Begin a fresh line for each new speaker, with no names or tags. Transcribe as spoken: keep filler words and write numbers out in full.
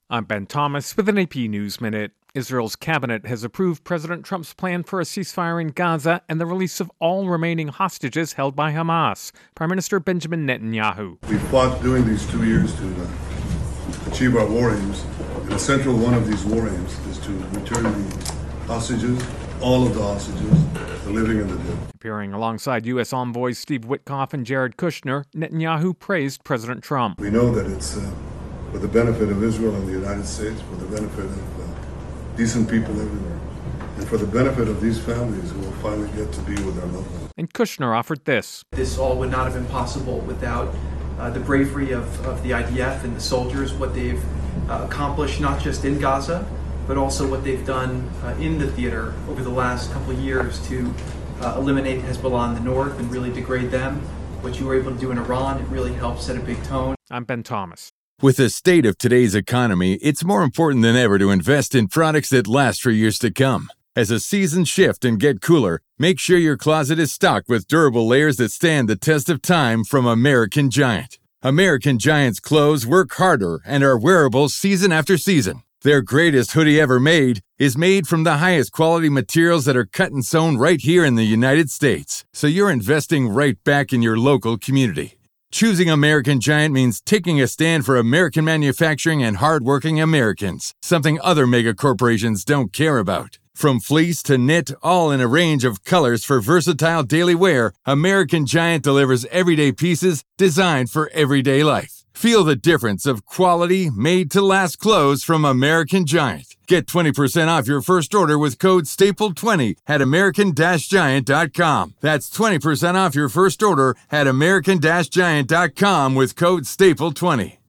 I'm Ben Thomas with an A P News Minute. Israel's cabinet has approved President Trump's plan for a ceasefire in Gaza and the release of all remaining hostages held by Hamas. Prime Minister Benjamin Netanyahu.
We fought during these two years to uh, achieve our war aims, and a central one of these war aims is to return the hostages, all of the hostages, the living and the dead.
Appearing alongside U S envoys Steve Witkoff and Jared Kushner, Netanyahu praised President Trump.
We know that it's uh, for the benefit of Israel and the United States, for the benefit of uh, decent people everywhere, and for the benefit of these families who will finally get to be with their loved ones.
And Kushner offered this.
This all would not have been possible without uh, the bravery of, of the I D F and the soldiers, what they've uh, accomplished not just in Gaza, but also what they've done uh, in the theater over the last couple of years to uh, eliminate Hezbollah in the north and really degrade them. What you were able to do in Iran, it really helped set a big tone.
I'm Ben Thomas.
With the state of today's economy, it's more important than ever to invest in products that last for years to come. As the seasons shift and get cooler, make sure your closet is stocked with durable layers that stand the test of time from American Giant. American Giant's clothes work harder and are wearable season after season. Their greatest hoodie ever made is made from the highest quality materials that are cut and sewn right here in the United States. So you're investing right back in your local community. Choosing American Giant means taking a stand for American manufacturing and hardworking Americans, something other mega corporations don't care about. From fleece to knit, all in a range of colors for versatile daily wear, American Giant delivers everyday pieces designed for everyday life. Feel the difference of quality, made-to-last clothes from American Giant. Get twenty percent off your first order with code staple twenty at american giant dot com. That's twenty percent off your first order at american giant dot com with code staple twenty.